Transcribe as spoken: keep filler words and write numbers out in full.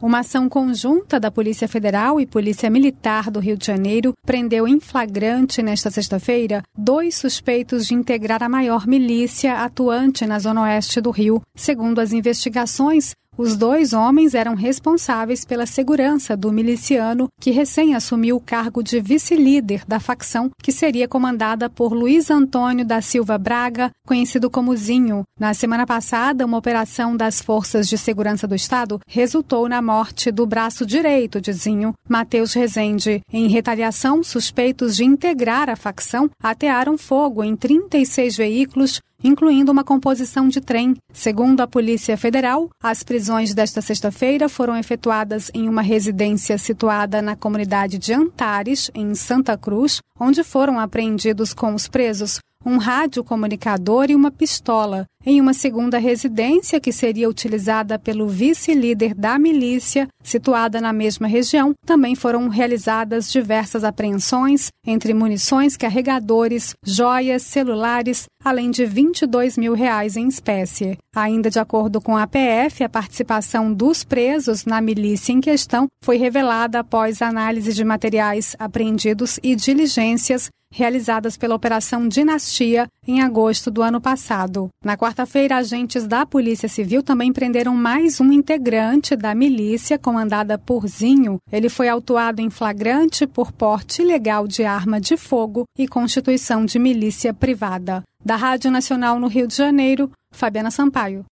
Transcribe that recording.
Uma ação conjunta da Polícia Federal e Polícia Militar do Rio de Janeiro prendeu em flagrante nesta sexta-feira dois suspeitos de integrar a maior milícia atuante na zona oeste do Rio. Segundo as investigações, os dois homens eram responsáveis pela segurança do miliciano que recém assumiu o cargo de vice-líder da facção, que seria comandada por Luiz Antônio da Silva Braga, conhecido como Zinho. Na semana passada, uma operação das Forças de Segurança do Estado resultou na morte do braço direito de Zinho, Matheus Rezende. Em retaliação, suspeitos de integrar a facção atearam fogo em trinta e seis veículos, incluindo uma composição de trem. Segundo a Polícia Federal, as prisões desta sexta-feira foram efetuadas em uma residência situada na comunidade de Antares, em Santa Cruz, onde foram apreendidos com os presos um radiocomunicador e uma pistola. Em uma segunda residência, que seria utilizada pelo vice-líder da milícia, situada na mesma região, também foram realizadas diversas apreensões, entre munições, carregadores, joias, celulares, além de vinte e dois mil reais em espécie. Ainda de acordo com a P F, a participação dos presos na milícia em questão foi revelada após análise de materiais apreendidos e diligências realizadas pela Operação Dinastia em agosto do ano passado. Na quarta-feira, agentes da Polícia Civil também prenderam mais um integrante da milícia, comandada por Zinho. Ele foi autuado em flagrante por porte ilegal de arma de fogo e constituição de milícia privada. Da Rádio Nacional no Rio de Janeiro, Fabiana Sampaio.